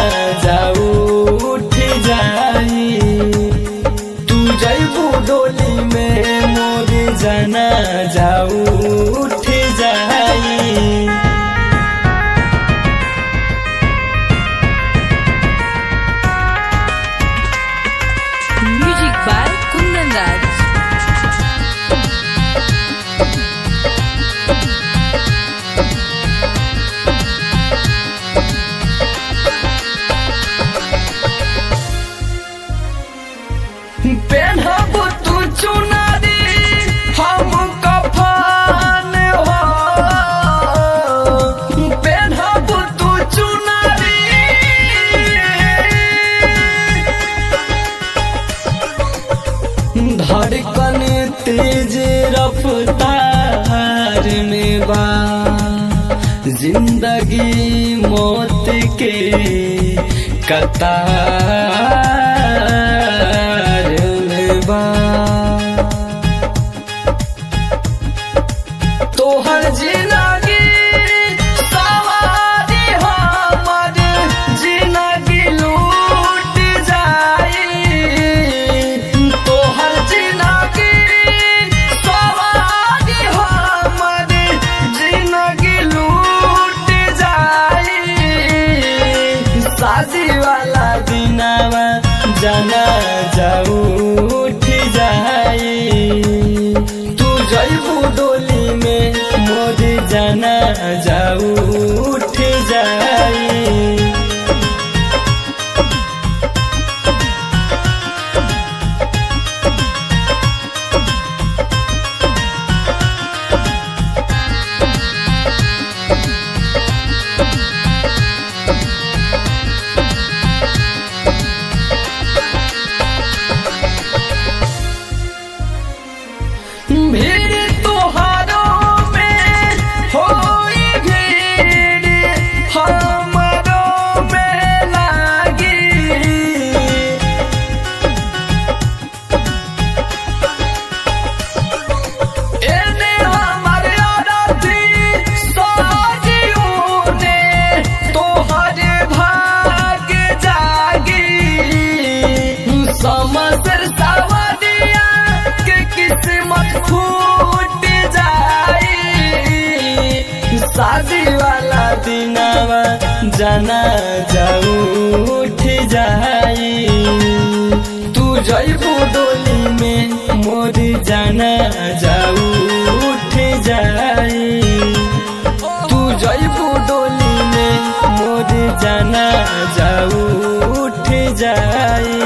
जाऊ उठ जाई। तू जइबू डोली में मोर जाना जाऊ उठ जाई। Music by Kundan Raj. पेन्हब तू चुनरी हम कफन हो। पेन्हब तू चुनरी धड़कन तेज रफ्तार में बा। जिंदगी मौत के कतार में बा। तोहर जिंदगी सवारी हमर जिंदगी लूट जाई। तोहर जिंदगी सवारी हमर जिंदगी लूट जाई। शादी वाला दिनावा जाना जाऊ उठ जाई। तू जइबू डोली में मोर जाना जाऊ उठ जाई। भीड़ तोहारों में होई भीड़ हमरों में लागी। एने हमर अरथी साजियों ने तोहर भाग जागी। समसर सावरिया के किस्मत फूट जाई। शादी वाला दिनावा जाना जाऊ उठ जाई। तू जइबू डोली में मोर जाना जाऊ उठ जाई। तू जइबू डोली में मोर जाना जाऊ उठ जाई।